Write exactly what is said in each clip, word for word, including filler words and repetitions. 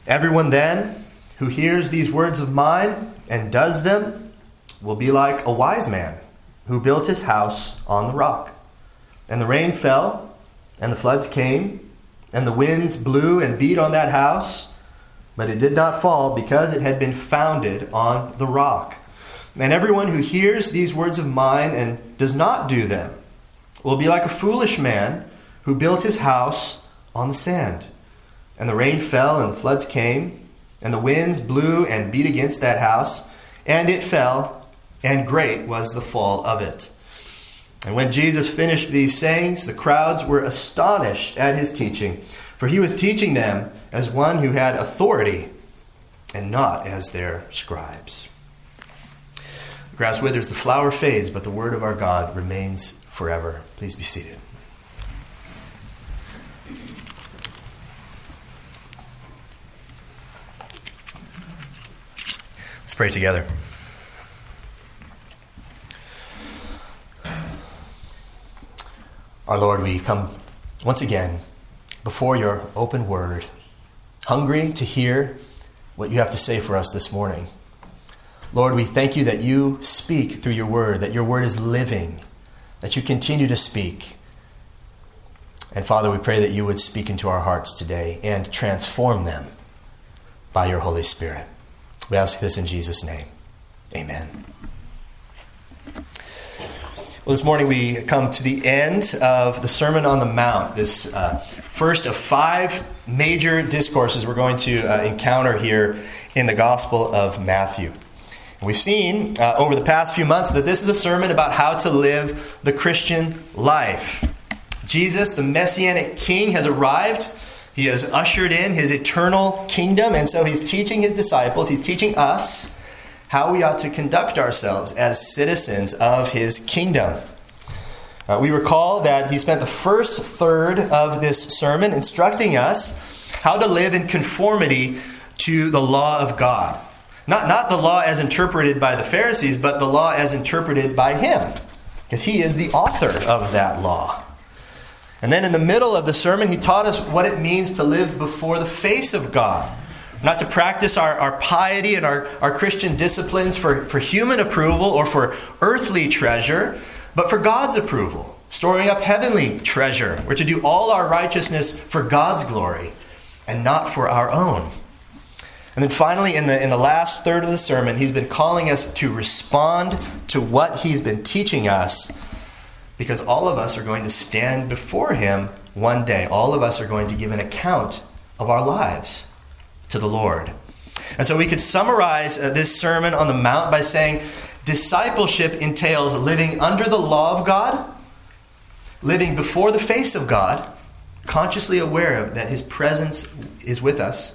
Everyone then who hears these words of mine and does them will be like a wise man who built his house on the rock. And the rain fell, and the floods came, and the winds blew and beat on that house, but it did not fall because it had been founded on the rock. And everyone who hears these words of mine and does not do them will be like a foolish man who built his house on the sand. And the rain fell, and the floods came, and the winds blew and beat against that house, and it fell, and great was the fall of it. And when Jesus finished these sayings, the crowds were astonished at his teaching, for he was teaching them as one who had authority, and not as their scribes. The grass withers, the flower fades, but the word of our God remains forever. Please be seated. Let's pray together. Our Lord, we come once again before your open word, hungry to hear what you have to say for us this morning. Lord, we thank you that you speak through your word, that your word is living, that you continue to speak. And Father, we pray that you would speak into our hearts today and transform them by your Holy Spirit. We ask this in Jesus' name. Amen. Well, this morning we come to the end of the Sermon on the Mount, this uh, first of five major discourses we're going to uh, encounter here in the Gospel of Matthew. And we've seen uh, over the past few months that this is a sermon about how to live the Christian life. Jesus, the Messianic King, has arrived. He has ushered in his eternal kingdom, and so he's teaching his disciples, he's teaching us how we ought to conduct ourselves as citizens of his kingdom. Uh, we recall that he spent the first third of this sermon instructing us how to live in conformity to the law of God. Not, not the law as interpreted by the Pharisees, but the law as interpreted by him, because he is the author of that law. And then in the middle of the sermon, he taught us what it means to live before the face of God. Not to practice our, our piety and our, our Christian disciplines for, for human approval or for earthly treasure, but for God's approval, storing up heavenly treasure. We're to do all our righteousness for God's glory and not for our own. And then finally, in the, in the last third of the sermon, he's been calling us to respond to what he's been teaching us, because all of us are going to stand before him one day. All of us are going to give an account of our lives to the Lord. And so we could summarize uh, this Sermon on the Mount by saying discipleship entails living under the law of God, living before the face of God, consciously aware of that his presence is with us,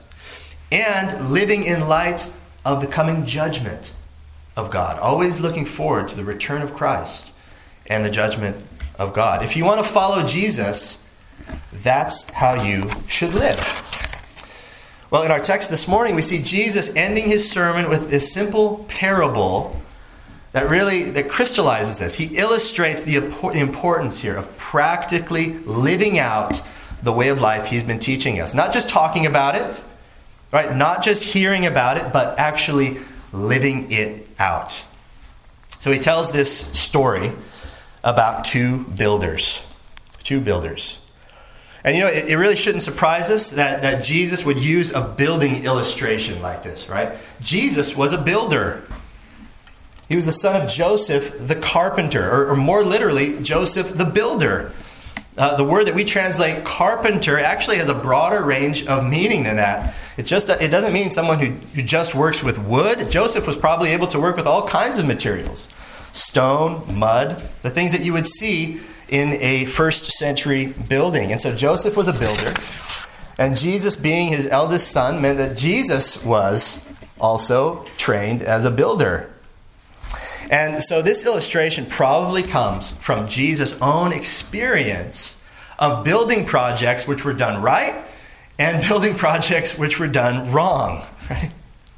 and living in light of the coming judgment of God, always looking forward to the return of Christ and the judgment of God. If you want to follow Jesus, that's how you should live. Well, in our text this morning, we see Jesus ending his sermon with this simple parable that really that crystallizes this. He illustrates the importance here of practically living out the way of life he's been teaching us. Not just talking about it, right? Not just hearing about it, but actually living it out. So he tells this story about two builders. Two builders. And you know, it, it really shouldn't surprise us that, that Jesus would use a building illustration like this, right? Jesus was a builder. He was the son of Joseph the carpenter, or, or more literally, Joseph the builder. Uh, the word that we translate carpenter actually has a broader range of meaning than that. It just it doesn't mean someone who, who just works with wood. Joseph was probably able to work with all kinds of materials. Stone, mud, the things that you would see in a first century building. And so Joseph was a builder. And Jesus, being his eldest son, meant that Jesus was also trained as a builder. And so this illustration probably comes from Jesus' own experience of building projects which were done right and building projects which were done wrong, right?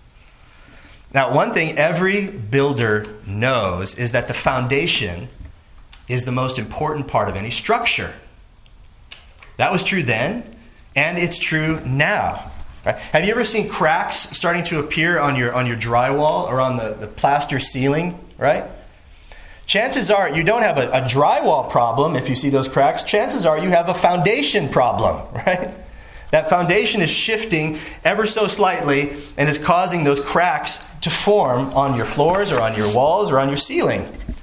Now, one thing every builder knows is that the foundation is the most important part of any structure. That was true then, and it's true now. Right? Have you ever seen cracks starting to appear on your on your drywall or on the, the plaster ceiling, right? Chances are you don't have a, a drywall problem if you see those cracks. Chances are you have a foundation problem, right? That foundation is shifting ever so slightly and is causing those cracks to form on your floors or on your walls or on your ceiling.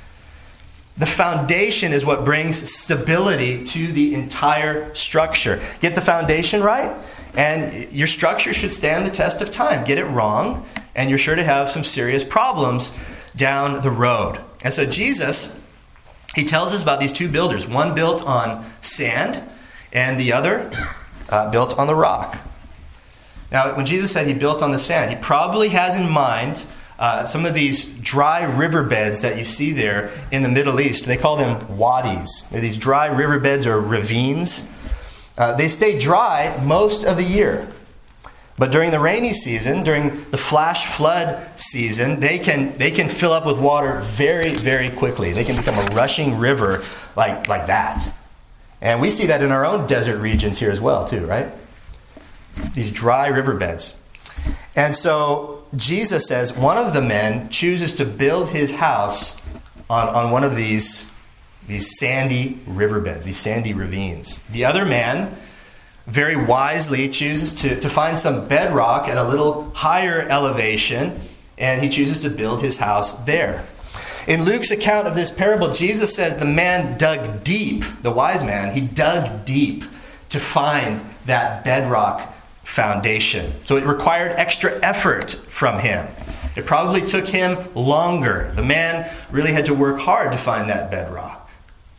The foundation is what brings stability to the entire structure. Get the foundation right, and your structure should stand the test of time. Get it wrong, and you're sure to have some serious problems down the road. And so Jesus, he tells us about these two builders. One built on sand, and the other uh, built on the rock. Now, when Jesus said he built on the sand, he probably has in mind Uh, some of these dry riverbeds that you see there in the Middle East. They call them wadis. They're these dry riverbeds or ravines. Uh, they stay dry most of the year. But during the rainy season, during the flash flood season, they can they can fill up with water very, very quickly. They can become a rushing river like, like that. And we see that in our own desert regions here as well, too, right? These dry riverbeds. And so Jesus says one of the men chooses to build his house on, on one of these, these sandy riverbeds, these sandy ravines. The other man very wisely chooses to, to find some bedrock at a little higher elevation, and he chooses to build his house there. In Luke's account of this parable, Jesus says the man dug deep, the wise man, he dug deep to find that bedrock foundation. So it required extra effort from him. It probably took him longer. The man really had to work hard to find that bedrock.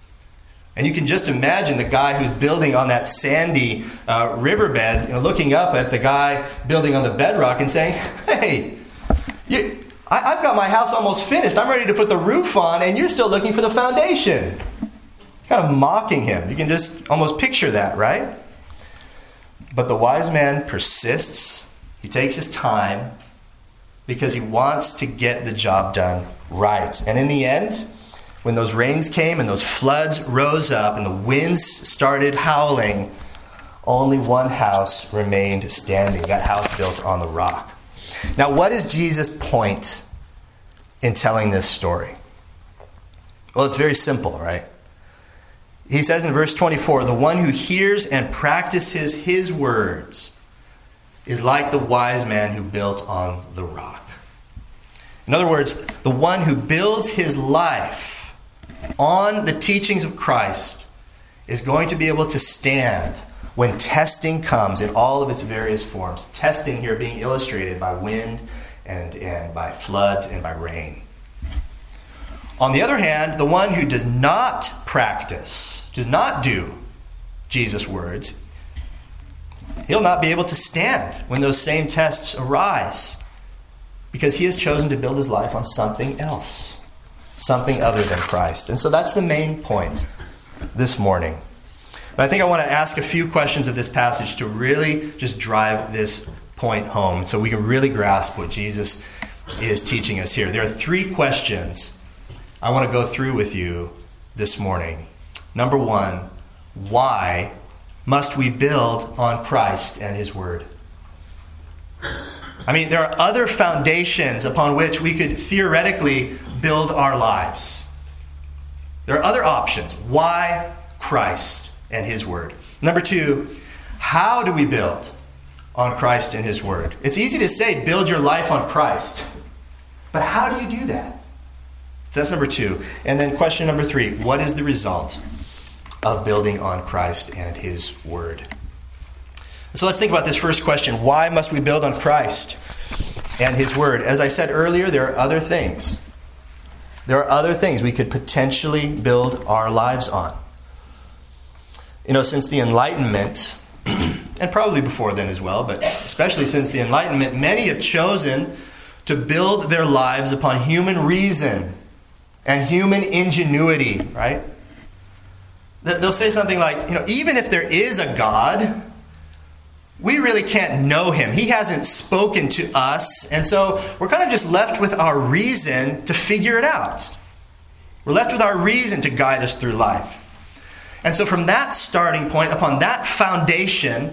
And you can just imagine the guy who's building on that sandy uh, riverbed, you know, looking up at the guy building on the bedrock and saying, "Hey, you, I, I've got my house almost finished. I'm ready to put the roof on, and you're still looking for the foundation." Kind of mocking him. You can just almost picture that, right? But the wise man persists. He takes his time because he wants to get the job done right. And in the end, when those rains came and those floods rose up and the winds started howling, only one house remained standing, that house built on the rock. Now, what is Jesus' point in telling this story? Well, it's very simple, right? He says in verse twenty-four, the one who hears and practices his words is like the wise man who built on the rock. In other words, the one who builds his life on the teachings of Christ is going to be able to stand when testing comes in all of its various forms. Testing here being illustrated by wind and, and by floods and by rain. On the other hand, the one who does not practice, does not do Jesus' words, he'll not be able to stand when those same tests arise because he has chosen to build his life on something else, something other than Christ. And so that's the main point this morning. But I think I want to ask a few questions of this passage to really just drive this point home so we can really grasp what Jesus is teaching us here. There are three questions I want to go through with you this morning. Number one, why must we build on Christ and his word? I mean, there are other foundations upon which we could theoretically build our lives. There are other options. Why Christ and his word? Number two, how do we build on Christ and his word? It's easy to say build your life on Christ, but how do you do that? So that's number two. And then question number three, what is the result of building on Christ and his word? So let's think about this first question. Why must we build on Christ and his word? As I said earlier, there are other things. There are other things we could potentially build our lives on. You know, since the Enlightenment, and probably before then as well, but especially since the Enlightenment, many have chosen to build their lives upon human reason and human ingenuity, right? They'll say something like, you know, even if there is a God, we really can't know him. He hasn't spoken to us. And so we're kind of just left with our reason to figure it out. We're left with our reason to guide us through life. And so from that starting point, upon that foundation,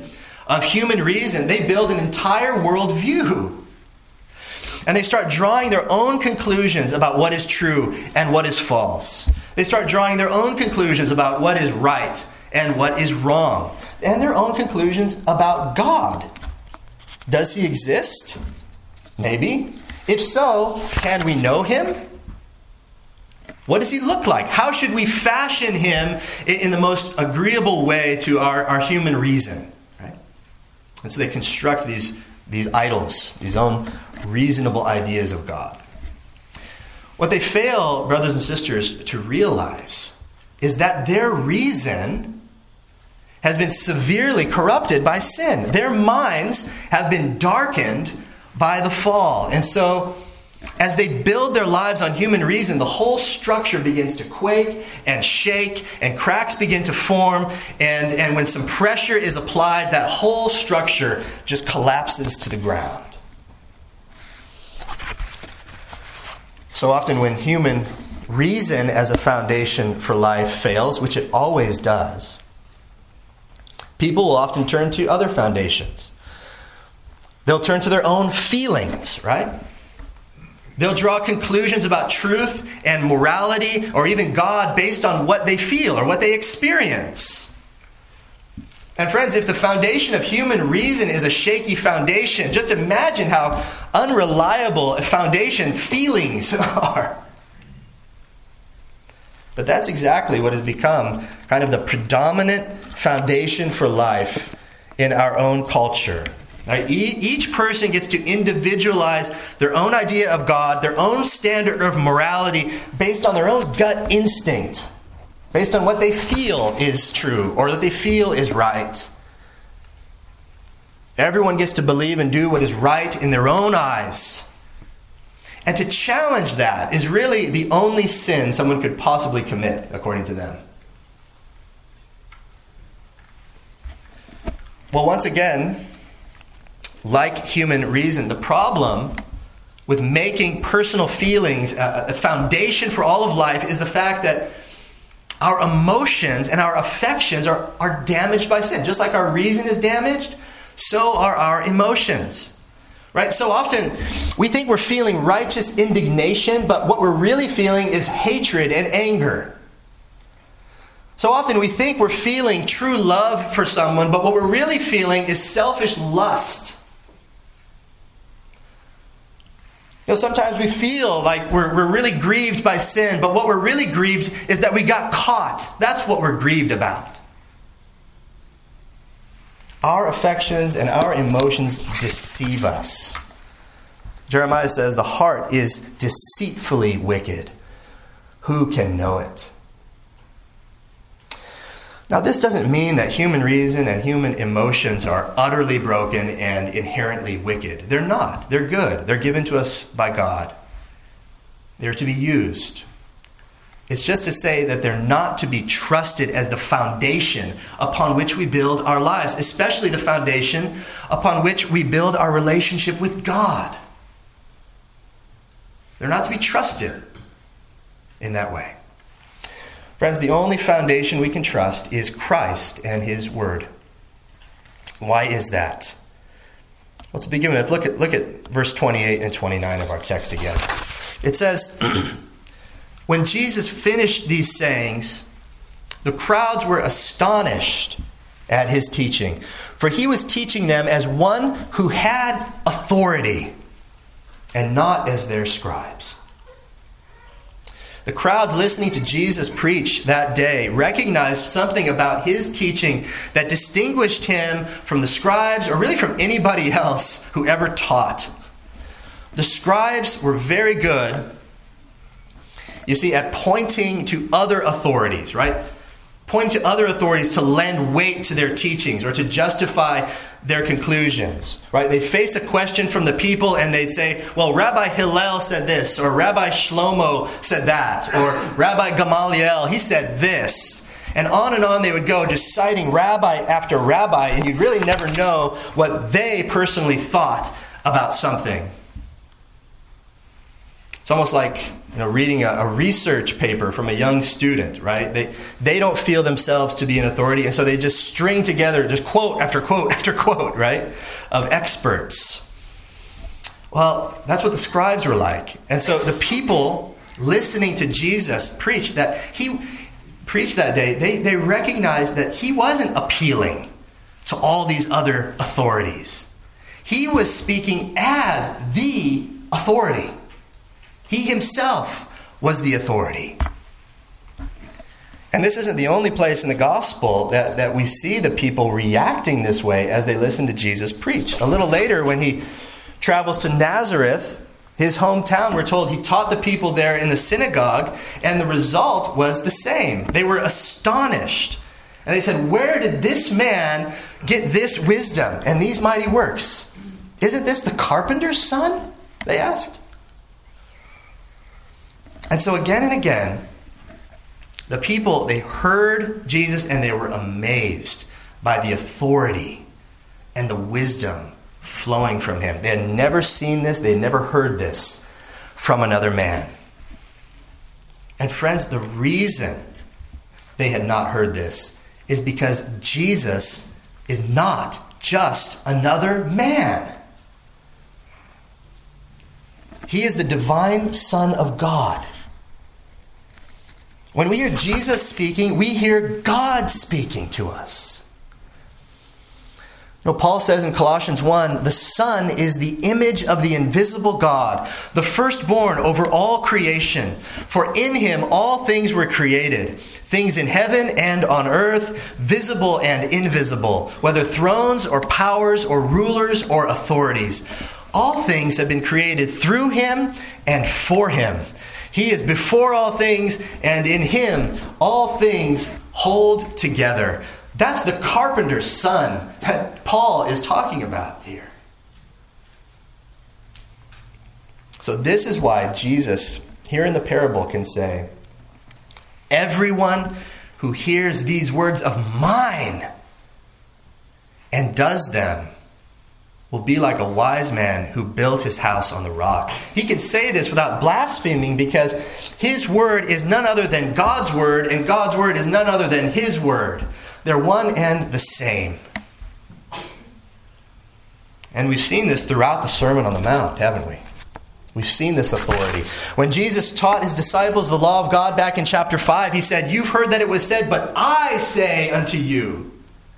of human reason, they build an entire worldview. And they start drawing their own conclusions about what is true and what is false. They start drawing their own conclusions about what is right and what is wrong. And their own conclusions about God. Does he exist? Maybe. If so, can we know him? What does he look like? How should we fashion him in the most agreeable way to our, our human reason? Right? And so they construct these, these idols, these own reasonable ideas of God. What they fail, brothers and sisters, to realize is that their reason has been severely corrupted by sin. Their minds have been darkened by the fall. And so, as they build their lives on human reason, the whole structure begins to quake and shake, and cracks begin to form, and, and when some pressure is applied, that whole structure just collapses to the ground. So often when human reason as a foundation for life fails, which it always does, people will often turn to other foundations. They'll turn to their own feelings, right? They'll draw conclusions about truth and morality or even God based on what they feel or what they experience. And friends, if the foundation of human reason is a shaky foundation, just imagine how unreliable a foundation feelings are. But that's exactly what has become kind of the predominant foundation for life in our own culture. Right? Each person gets to individualize their own idea of God, their own standard of morality, based on their own gut instinct, based on what they feel is true or that they feel is right. Everyone gets to believe and do what is right in their own eyes. And to challenge that is really the only sin someone could possibly commit, according to them. Well, once again, like human reason, the problem with making personal feelings a foundation for all of life is the fact that our emotions and our affections are, are damaged by sin. Just like our reason is damaged, so are our emotions. Right? So often we think we're feeling righteous indignation, but what we're really feeling is hatred and anger. So often we think we're feeling true love for someone, but what we're really feeling is selfish lust. You know, sometimes we feel like we're, we're really grieved by sin, but what we're really grieved is that we got caught. That's what we're grieved about. Our affections and our emotions deceive us. Jeremiah says, the heart is deceitfully wicked. Who can know it? Now, this doesn't mean that human reason and human emotions are utterly broken and inherently wicked. They're not. They're good. They're given to us by God. They're to be used. It's just to say that they're not to be trusted as the foundation upon which we build our lives, especially the foundation upon which we build our relationship with God. They're not to be trusted in that way. Friends, the only foundation we can trust is Christ and His Word. Why is that? Let's begin with, look at, look at verse twenty-eight and twenty-nine of our text again. It says, when Jesus finished these sayings, the crowds were astonished at His teaching, for He was teaching them as one who had authority and not as their scribes. The crowds listening to Jesus preach that day recognized something about His teaching that distinguished Him from the scribes, or really from anybody else who ever taught. The scribes were very good, you see, at pointing to other authorities, right? Pointing to other authorities to lend weight to their teachings or to justify their conclusions, right? They'd face a question from the people and they'd say, well, Rabbi Hillel said this, or Rabbi Shlomo said that, or Rabbi Gamaliel, he said this. And on and on they would go, just citing rabbi after rabbi, and you'd really never know what they personally thought about something. It's almost like, you know, reading a, a research paper from a young student, right? They they don't feel themselves to be an authority, and so they just string together just quote after quote after quote, right, of experts. Well, that's what the scribes were like. And so the people listening to Jesus preach that he preached that day, they, they recognized that he wasn't appealing to all these other authorities. He was speaking as the authority. He himself was the authority. And this isn't the only place in the gospel that, that we see the people reacting this way as they listen to Jesus preach. A little later, when he travels to Nazareth, his hometown, we're told he taught the people there in the synagogue, and the result was the same. They were astonished. And they said, "Where did this man get this wisdom and these mighty works? Isn't this the carpenter's son?" they asked. And so again and again, the people, they heard Jesus and they were amazed by the authority and the wisdom flowing from him. They had never seen this. They had never heard this from another man. And friends, the reason they had not heard this is because Jesus is not just another man. He is the divine Son of God. When we hear Jesus speaking, we hear God speaking to us. You know, Paul says in Colossians one, the Son is the image of the invisible God, the firstborn over all creation. For in him all things were created, things in heaven and on earth, visible and invisible, whether thrones or powers or rulers or authorities. All things have been created through him and for him. He is before all things, and in him all things hold together. That's the carpenter's son that Paul is talking about here. So this is why Jesus, here in the parable, can say, "Everyone who hears these words of mine and does them will be like a wise man who built his house on the rock." He can say this without blaspheming because his word is none other than God's word, and God's word is none other than his word. They're one and the same. And we've seen this throughout the Sermon on the Mount, haven't we? We've seen this authority. When Jesus taught his disciples the law of God back in chapter five, he said, "You've heard that it was said, but I say unto you."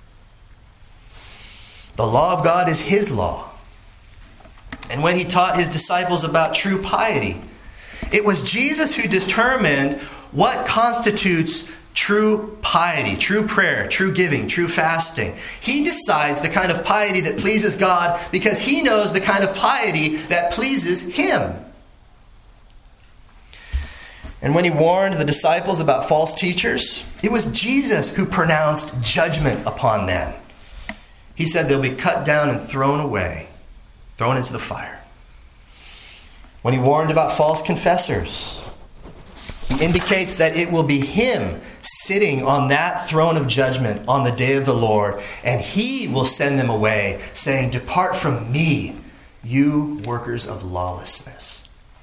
The law of God is his law. And when he taught his disciples about true piety, it was Jesus who determined what constitutes true piety, true prayer, true giving, true fasting. He decides the kind of piety that pleases God because he knows the kind of piety that pleases him. And when he warned the disciples about false teachers, it was Jesus who pronounced judgment upon them. He said they'll be cut down and thrown away, thrown into the fire. When he warned about false confessors, he indicates that it will be him sitting on that throne of judgment on the day of the Lord, and he will send them away, saying, "Depart from me, you workers of lawlessness."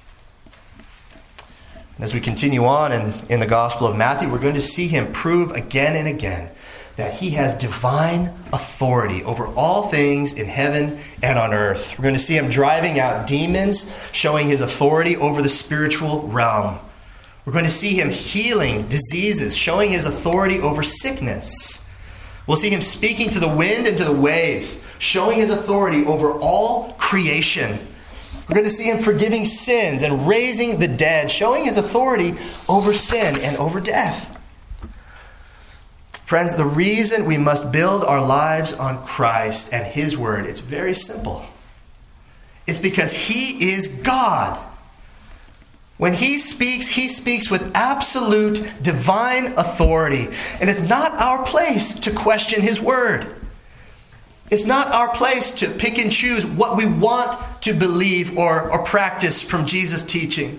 And as we continue on in, in the Gospel of Matthew, we're going to see him prove again and again that he has divine authority over all things in heaven and on earth. We're going to see him driving out demons, showing his authority over the spiritual realm. We're going to see him healing diseases, showing his authority over sickness. We'll see him speaking to the wind and to the waves, showing his authority over all creation. We're going to see him forgiving sins and raising the dead, showing his authority over sin and over death. Friends, the reason we must build our lives on Christ and his word, it's very simple. It's because he is God. When he speaks, he speaks with absolute divine authority. And it's not our place to question his word. It's not our place to pick and choose what we want to believe or, or practice from Jesus' teaching.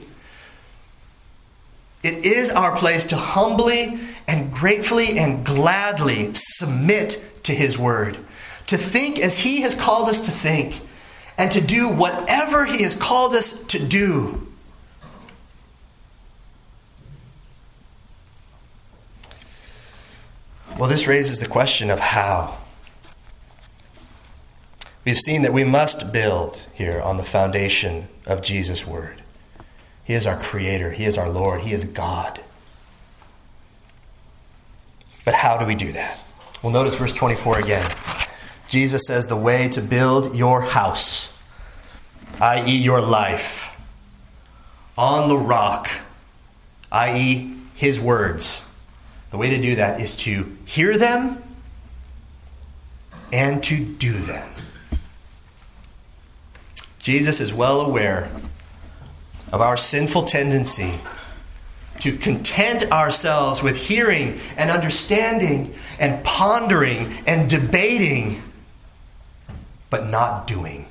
It is our place to humbly and gratefully and gladly submit to his word, to think as he has called us to think, and to do whatever he has called us to do. Well, this raises the question of how. We've seen that we must build here on the foundation of Jesus' word. He is our Creator. He is our Lord. He is God. But how do we do that? Well, notice verse twenty-four again. Jesus says the way to build your house, that is your life, on the rock, that is his words. The way to do that is to hear them and to do them. Jesus is well aware of our sinful tendency to content ourselves with hearing and understanding and pondering and debating, but not doing.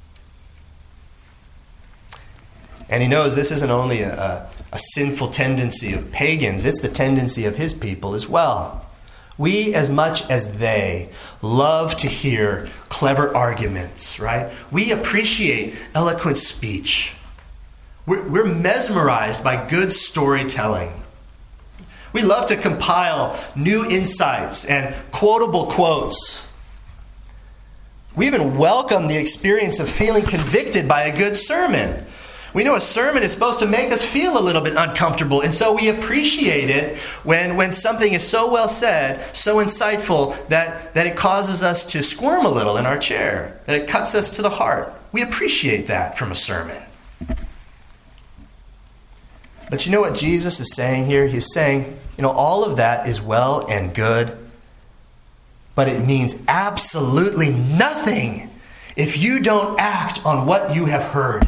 And he knows this isn't only a, a, a sinful tendency of pagans, it's the tendency of his people as well. We, as much as they, love to hear clever arguments, right? We appreciate eloquent speech. We're, we're mesmerized by good storytelling. We love to compile new insights and quotable quotes. We even welcome the experience of feeling convicted by a good sermon. We know a sermon is supposed to make us feel a little bit uncomfortable, and so we appreciate it when, when something is so well said, so insightful, that, that it causes us to squirm a little in our chair, that it cuts us to the heart. We appreciate that from a sermon. But you know what Jesus is saying here? He's saying, you know, all of that is well and good, but it means absolutely nothing if you don't act on what you have heard.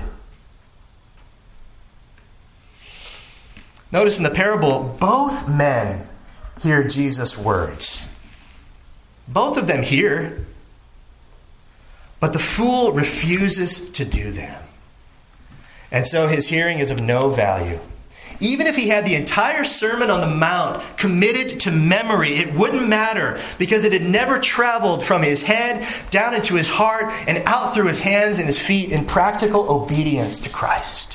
Notice in the parable, both men hear Jesus' words. Both of them hear, but the fool refuses to do them. And so his hearing is of no value. Even if he had the entire Sermon on the Mount committed to memory, it wouldn't matter because it had never traveled from his head down into his heart and out through his hands and his feet in practical obedience to Christ.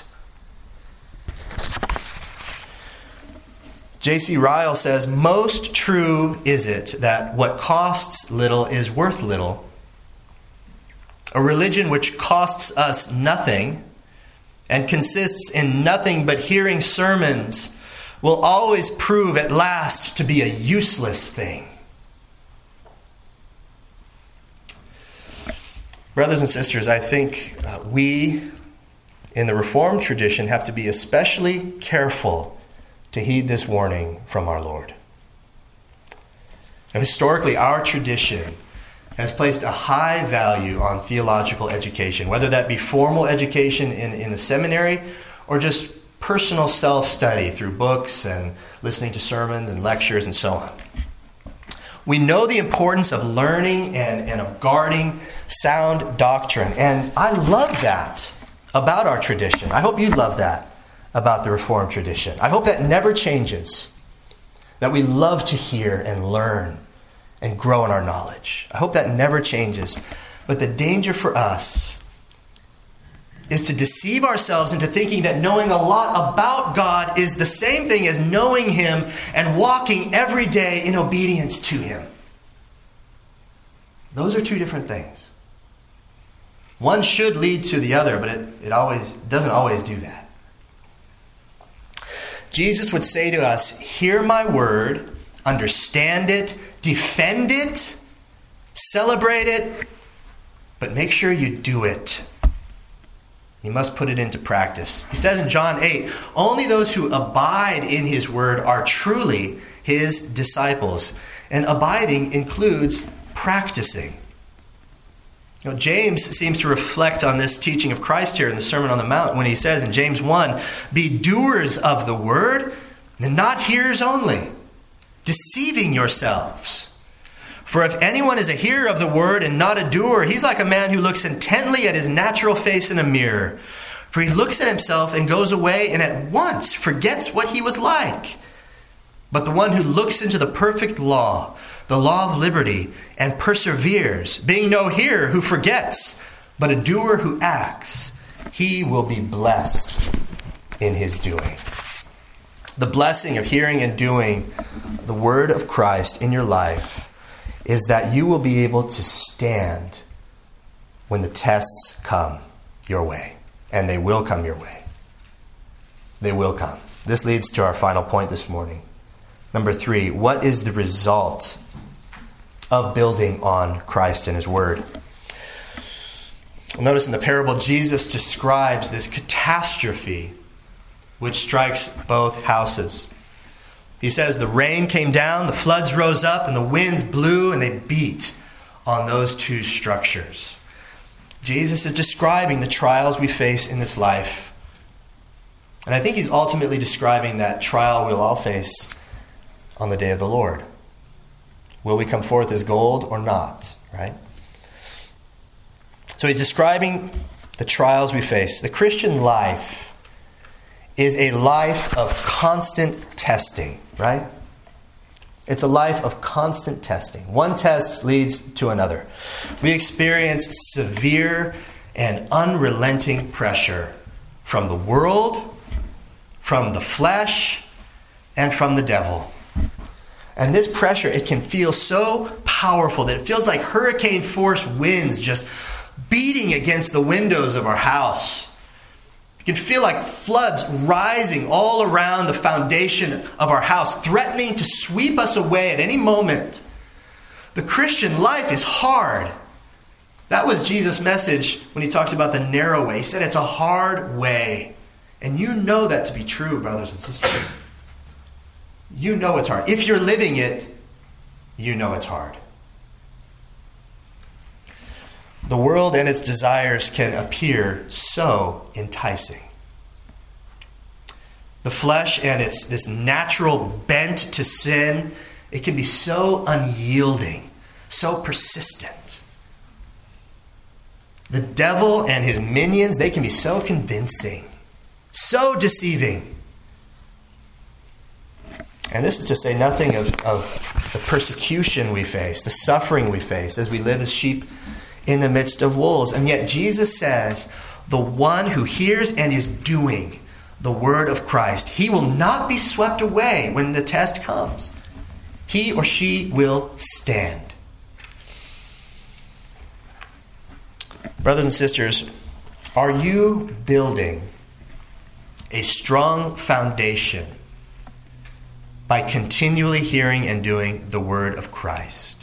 J C Ryle says, most true is it that what costs little is worth little. A religion which costs us nothing and consists in nothing but hearing sermons will always prove at last to be a useless thing. Brothers and sisters, I think uh, we in the Reformed tradition have to be especially careful to heed this warning from our Lord. Now, historically, our tradition has placed a high value on theological education, whether that be formal education in, in the seminary or just personal self-study through books and listening to sermons and lectures and so on. We know the importance of learning and, and of guarding sound doctrine, and I love that about our tradition. I hope you love that about the Reformed tradition. I hope that never changes, that we love to hear and learn and grow in our knowledge. I hope that never changes. But the danger for us is to deceive ourselves into thinking that knowing a lot about God is the same thing as knowing Him and walking every day in obedience to Him. Those are two different things. One should lead to the other, but it, it always doesn't always do that. Jesus would say to us, hear my word, understand it, defend it, celebrate it, but make sure you do it. You must put it into practice. He says in John eight, only those who abide in His word are truly His disciples. And abiding includes practicing. You know, James seems to reflect on this teaching of Christ here in the Sermon on the Mount when he says in James one, be doers of the word and not hearers only, deceiving yourselves. For if anyone is a hearer of the word and not a doer, he's like a man who looks intently at his natural face in a mirror. For he looks at himself and goes away and at once forgets what he was like. But the one who looks into the perfect law, the law of liberty, and perseveres, being no hearer who forgets, but a doer who acts, he will be blessed in his doing. The blessing of hearing and doing the word of Christ in your life is that you will be able to stand when the tests come your way. And they will come your way. They will come. This leads to our final point this morning. Number three, what is the result of building on Christ and His Word? Well, notice in the parable, Jesus describes this catastrophe which strikes both houses. He says the rain came down, the floods rose up, and the winds blew and they beat on those two structures. Jesus is describing the trials we face in this life. And I think He's ultimately describing that trial we'll all face on the day of the Lord. Will we come forth as gold or not, right? So He's describing the trials we face. The Christian life is a life of constant testing, right? It's a life of constant testing. One test leads to another. We experience severe and unrelenting pressure from the world, from the flesh, and from the devil. And this pressure, it can feel so powerful that it feels like hurricane force winds just beating against the windows of our house. You can feel like floods rising all around the foundation of our house, threatening to sweep us away at any moment. The Christian life is hard. That was Jesus' message when He talked about the narrow way. He said it's a hard way. And you know that to be true, brothers and sisters. You know it's hard. If you're living it, you know it's hard. The world and its desires can appear so enticing. The flesh and its this natural bent to sin, it can be so unyielding, so persistent. The devil and his minions, they can be so convincing, so deceiving. And this is to say nothing of, of the persecution we face, the suffering we face as we live as sheep in the midst of wolves. And yet Jesus says, the one who hears and is doing the word of Christ, he will not be swept away when the test comes. He or she will stand. Brothers and sisters, are you building a strong foundation by continually hearing and doing the word of Christ?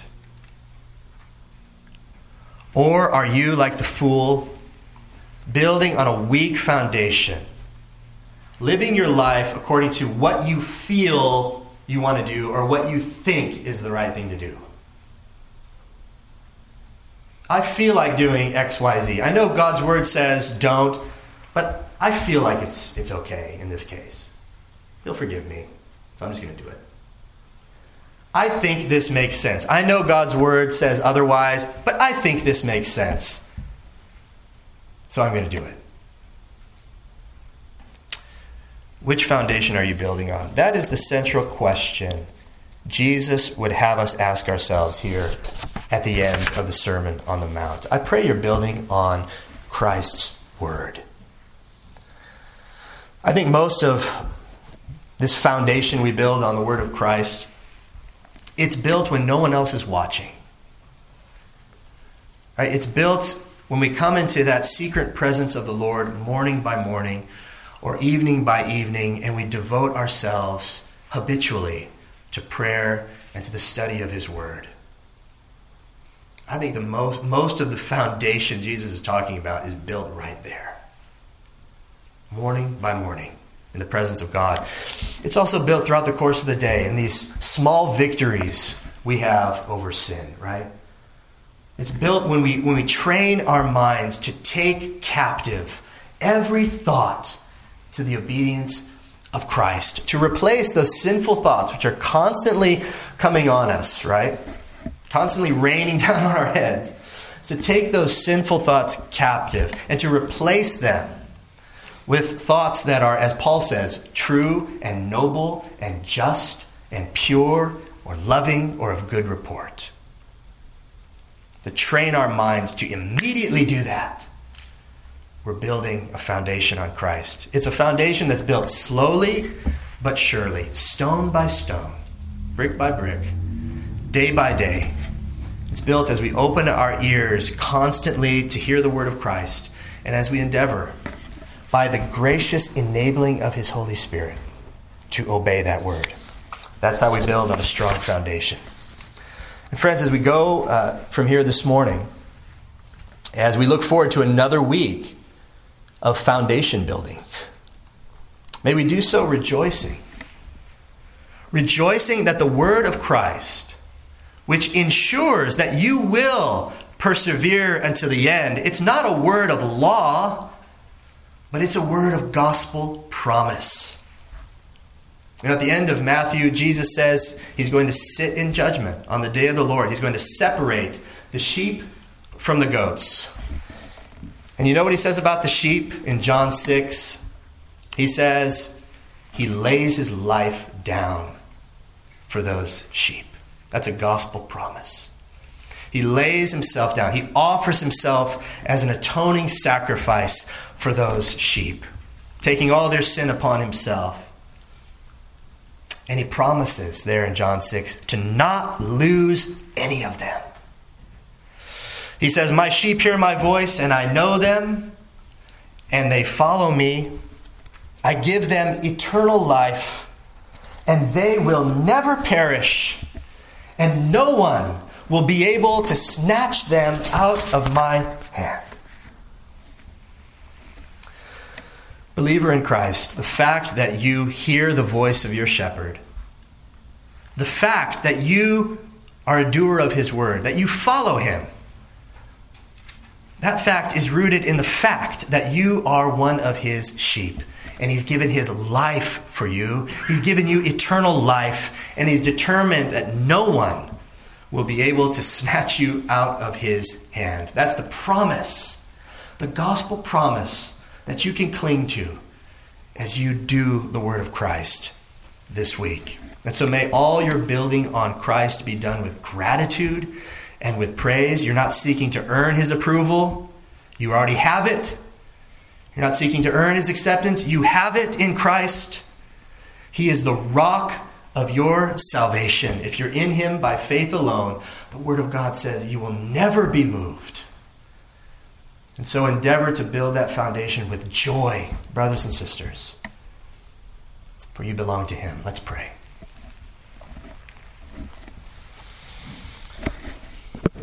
Or are you, like the fool, building on a weak foundation, living your life according to what you feel you want to do or what you think is the right thing to do? I feel like doing X, Y, Z. I know God's word says don't, but I feel like it's it's okay in this case. He'll forgive me, so I'm just going to do it. I think this makes sense. I know God's word says otherwise, but I think this makes sense. So I'm going to do it. Which foundation are you building on? That is the central question Jesus would have us ask ourselves here at the end of the Sermon on the Mount. I pray you're building on Christ's word. I think most of this foundation we build on the word of Christ, it's built when no one else is watching. Right? It's built when we come into that secret presence of the Lord morning by morning or evening by evening, and we devote ourselves habitually to prayer and to the study of His word. I think the most, most of the foundation Jesus is talking about is built right there. Morning by morning. In the presence of God. It's also built throughout the course of the day in these small victories we have over sin, right? It's built when we when we train our minds to take captive every thought to the obedience of Christ, to replace those sinful thoughts which are constantly coming on us, right? Constantly raining down on our heads. So take those sinful thoughts captive and to replace them with thoughts that are, as Paul says, true and noble and just and pure or loving or of good report. To train our minds to immediately do that, we're building a foundation on Christ. It's a foundation that's built slowly but surely, stone by stone, brick by brick, day by day. It's built as we open our ears constantly to hear the word of Christ, and as we endeavor, by the gracious enabling of his Holy Spirit, to obey that word. That's how we build on a strong foundation. And friends, as we go uh, from here this morning, as we look forward to another week of foundation building, may we do so rejoicing. Rejoicing that the word of Christ, which ensures that you will persevere until the end, it's not a word of law, but it's a word of gospel promise. And at the end of Matthew, Jesus says he's going to sit in judgment on the day of the Lord. He's going to separate the sheep from the goats. And you know what he says about the sheep in John six? He says he lays his life down for those sheep. That's a gospel promise. He lays himself down. He offers himself as an atoning sacrifice for those sheep, taking all their sin upon himself. And he promises there in John six to not lose any of them. He says, my sheep hear my voice, and I know them, and they follow me. I give them eternal life, and they will never perish, and no one will be able to snatch them out of my hand. Believer in Christ, the fact that you hear the voice of your shepherd, the fact that you are a doer of his word, that you follow him, that fact is rooted in the fact that you are one of his sheep. And he's given his life for you. He's given you eternal life. And he's determined that no one will be able to snatch you out of his hand. That's the promise, the gospel promise that you can cling to as you do the word of Christ this week. And so may all your building on Christ be done with gratitude and with praise. You're not seeking to earn his approval. You already have it. You're not seeking to earn his acceptance. You have it in Christ. He is the rock of your salvation. If you're in him by faith alone, the word of God says you will never be moved. And so endeavor to build that foundation with joy, brothers and sisters, for you belong to him. Let's pray.